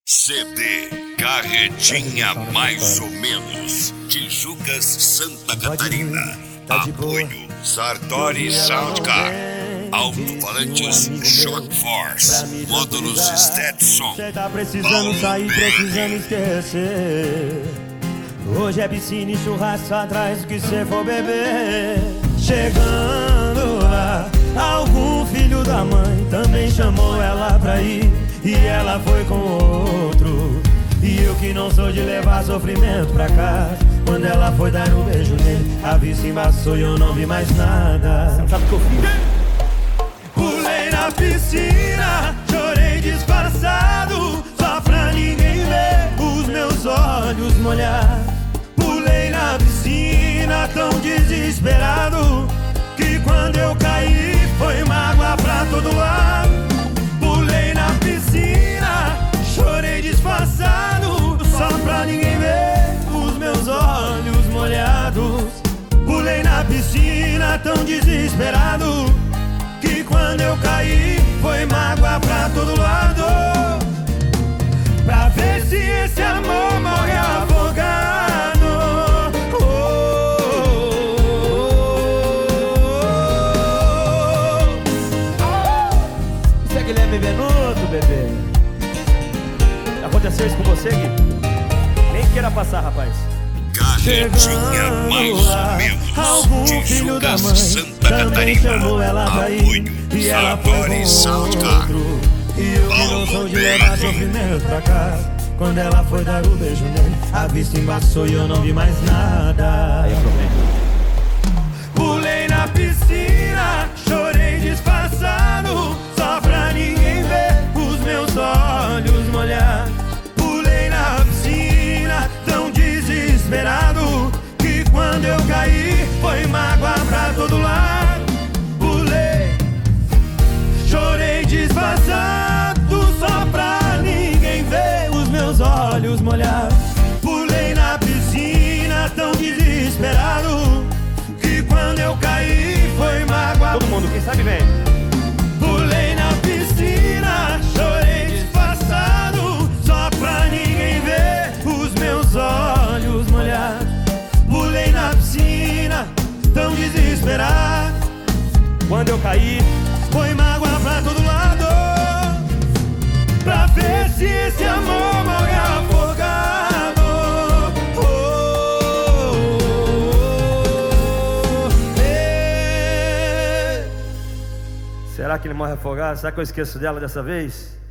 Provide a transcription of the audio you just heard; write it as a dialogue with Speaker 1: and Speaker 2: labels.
Speaker 1: CD Carretinha Mais ou Menos, Tijucas, Santa Catarina. Apoio Sartori Soundcar, Alto-falantes Shock Force, módulos Stetson.
Speaker 2: Cê tá precisando sair, precisando esquecer. Hoje é piscina e churrasco atrás do que cê for beber. Chegando lá, algum filho da mãe também chamou ela pra ir, e ela foi com outro. E eu que não sou de levar sofrimento pra casa, quando ela foi dar um beijo nele, a vista embaçou e eu não vi mais nada. Você não sabe o que eu fiz? Pulei na piscina, chorei disfarçado, só pra ninguém ver os meus olhos molhar. Pulei na piscina tão desesperado, que quando eu caí foi mágoa pra todo lado. Pulei na piscina, chorei disfarçado, só pra ninguém ver os meus olhos molhados. Pulei na piscina tão desesperado, que quando eu caí foi mágoa pra todo lado. Pra ver se esse amor morre afogado. Isso é Guilherme Venuto, bebê. Aconteceu isso com você, Gui? Nem queira passar, rapaz.
Speaker 1: Carretinha Mais ou Menos, Tijucas, Santa Catarina. Apoio Sartori Soundcar.
Speaker 2: E eu que não sou de levar sofrimento pra casa, quando ela foi dar o beijo nele, a vista embaçou e eu não vi mais nada. Aí é problema. Pulei na piscina, chorei disfarçado, só pra ninguém ver os meus olhos molhados. Pulei na piscina tão desesperado, que quando eu caí foi mágoa pra todo lado. Pulei, chorei disfarçado, só pra ninguém ver os meus olhos molhados. Pulei na piscina tão desesperado, que quando eu caí foi mágoa. Todo mundo, quem sabe vem. Pulei na piscina, chorei disfarçado, só pra ninguém ver os meus olhos molhados. Pulei na piscina tão desesperado, quando eu caí foi mágoa pra todo lado. Pra ver se esse amor morre afogado. Será que ele morre afogado? Será que eu esqueço dela dessa vez?